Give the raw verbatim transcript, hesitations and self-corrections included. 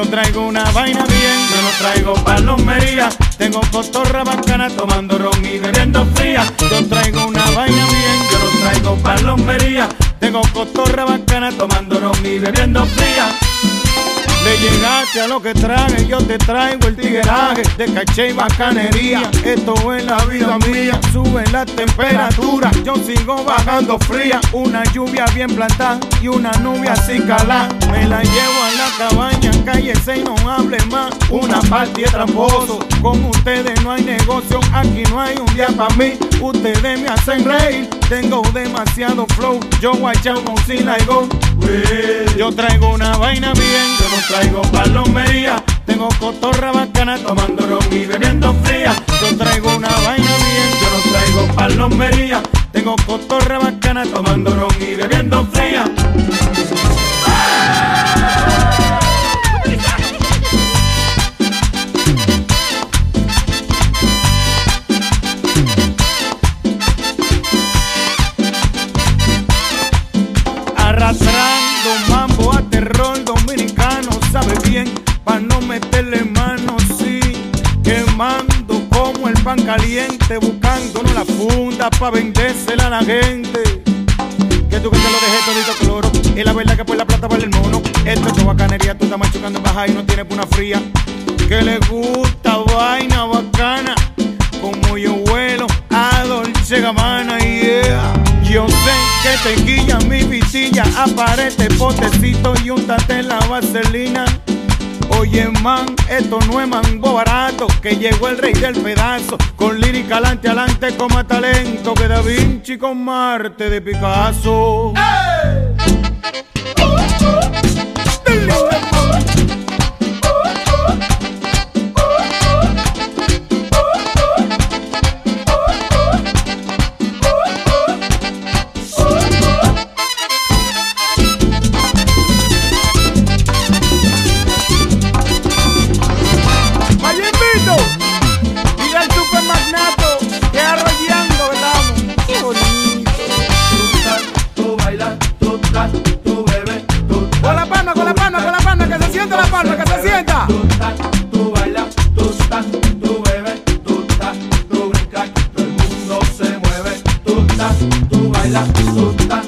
traigo una vaina bien, yo no traigo palomería. Tengo cotorra bacana tomando ron y bebiendo fría. Yo traigo una vaina bien, yo no traigo palomería. Tengo cotorra bacana tomando ron y bebiendo fría. Le llegaste a lo que traje, yo te traigo el tigueraje de caché y bacanería. Esto es la vida mía, sube la temperatura, yo sigo bajando fría. Una lluvia bien plantada y una nube así calada. Me la llevo a la cabaña, cállese y no hable más. Una partida de tramposo, con ustedes no hay negocio, aquí no hay un día para mí. Ustedes me hacen reír, tengo demasiado flow, yo guachamo sin la go. Yo traigo una vaina bien, yo no traigo palomería. Tengo cotorra bacana tomando ron y bebiendo fría. Yo traigo una vaina bien, yo no traigo palomería. Tengo cotorra bacana tomando ron y bebiendo fría. Arrastrando mambo a terror dominicano, sabe bien, pa' no meterle mano, sí. Quemando como el pan caliente, buscándonos la funda pa' vendérsela a la gente. Que tú que te lo dejé todito cloro, y la verdad que por la plata vale el mono. Esto es tu bacanería, tú estás machucando en baja y no tienes una fría. Que le gusta vaina bacana, como yo vuelo a Dolce Gabbana, yeah. Yo sé que te guilla mi visilla, aparece potecito y úntate la vaselina. Oye man, esto no es mango barato, que llegó el rey del pedazo, con lírica alante, alante con más talento que Da Vinci con Marte de Picasso. ¡Hey! Y al super magnato que arrollando estamos. Qué bonito. Tú bailas, tú estás, tú bebes, tú con la palma, con la palma, con la palma, que se sienta la palma, que se sienta. Tú estás, tú bailas, tú estás, tú bebes, tú estás, tú brincas, todo el mundo se mueve. Tú estás, tú bailas, tú estás.